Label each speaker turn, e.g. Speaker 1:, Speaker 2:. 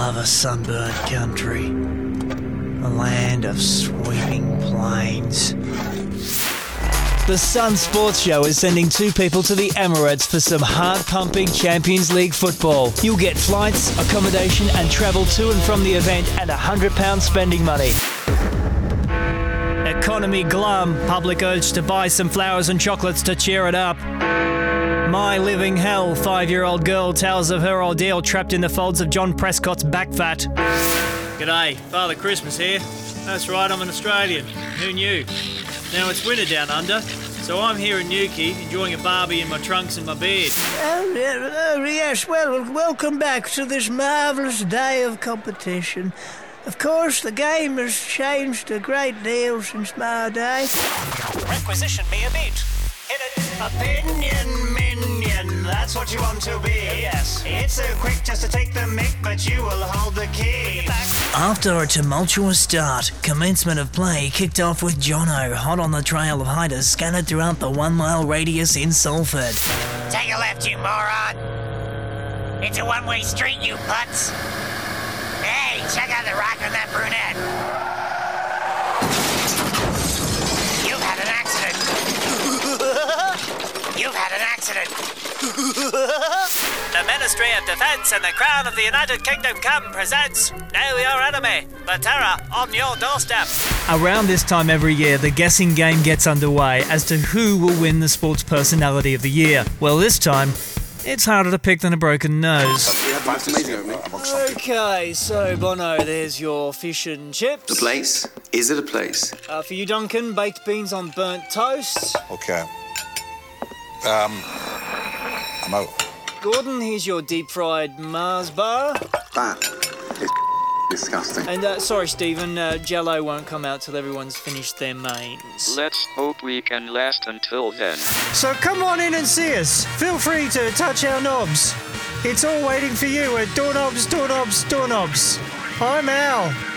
Speaker 1: love a sunburnt country, a land of sweeping plains. The Sun Sports Show is sending 2 people to the Emirates for some heart-pumping Champions League football. You'll get flights, accommodation and travel to and from the event and £100 spending money. Economy glum, public urge to buy some flowers and chocolates to cheer it up. My living hell, 5-year-old girl tells of her ordeal trapped in the folds of John Prescott's back fat. G'day, Father Christmas here. That's right, I'm an Australian. Who knew? Now it's winter down under, so I'm here in Newquay enjoying a barbie in my trunks and my beard.
Speaker 2: Oh, yes, well, welcome back to this marvellous day of competition. Of course, the game has changed a great deal since my day.
Speaker 1: Requisition me a beat. Hit it.
Speaker 3: Opinion minion, that's what you want to be.
Speaker 1: Yes.
Speaker 3: It's so quick just to take the mick, but you will hold the key.
Speaker 2: After a tumultuous start, commencement of play kicked off with Jono hot on the trail of hiders scattered throughout the 1-mile radius in Salford.
Speaker 3: Take a left, you moron. It's a one-way street, you putz. Hey, check out the rock on that brunette. You've had an accident. You've had an accident.
Speaker 1: The Ministry of Defence and the Crown of the United Kingdom come presents Know Your Enemy, the terror on your doorstep. Around this time every year, the guessing game gets underway as to who will win the Sports Personality of the Year. Well, this time, it's harder to pick than a broken nose. Okay, so Bono, there's your fish and chips.
Speaker 4: The place? Is it a place?
Speaker 1: For you, Duncan, baked beans on burnt toast.
Speaker 5: Okay. I'm out.
Speaker 1: Gordon, here's your deep-fried Mars bar.
Speaker 4: That is disgusting.
Speaker 1: And, sorry, Stephen, Jello won't come out till everyone's finished their mains.
Speaker 6: Let's hope we can last until then.
Speaker 7: So come on in and see us. Feel free to touch our knobs. It's all waiting for you at Doorknobs, Doorknobs, Doorknobs. I'm Al.